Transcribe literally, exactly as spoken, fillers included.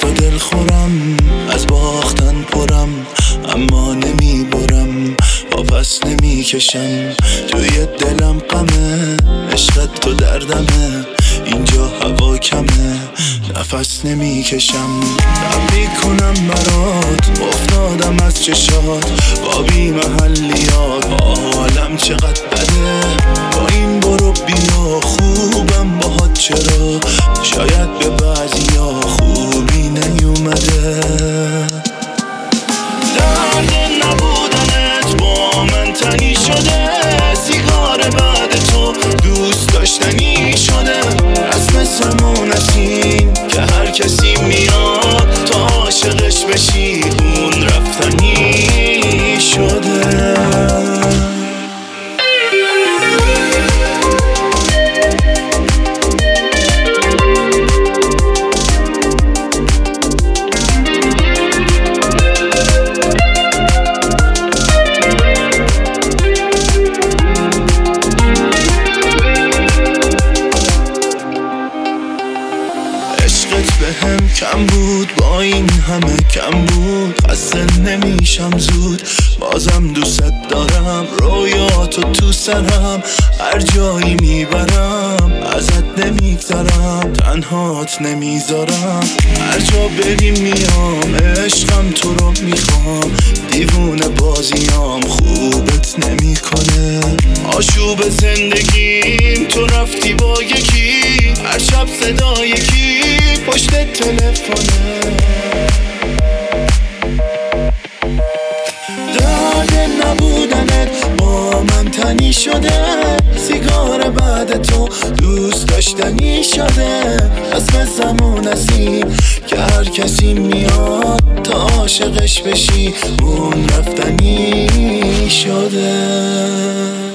تو دل خورم، از باختن پرم اما نمی برم، واپس نمی کشم. توی دلم غمه، عشقت تو دردمه، اینجا هوا کمه، نفس نمی کشم. تبریک کنم برات، افتادم از چشات، با بی محلیات، با حالم چقدر بده. با این برو بیا خوبم باهات، چرا شاید به بعضیا خوبی نیومده. درد نبودنت با من تنی شده، سیگار بعد تو دوست داشتنی شده. رسم سمون نسیم که هر کسی میاد تا عاشقش بشی، اون رفتنی شده. بهم کم بود، با این همه کم بود، خسته نمیشم زود، بازم دوست دارم. رویاتو تو سرم هر جایی میبرم، ازت نمیگذرم، تنهات نمیذارم. هر جا بریم میام، عشقم تو رو میخوام، دیوونه بازیام خوبت نمیکنه. آشوب زندگیم تو رفتی با یکی، هر شب صدا یکی پشت تلفنه. درد نبودنت با من تنی شده، سیگار بعد تو دوست داشتنی شده. اسم زمان نسیم که هر کسی میاد تا عاشقش بشی، اون رفتنی شده.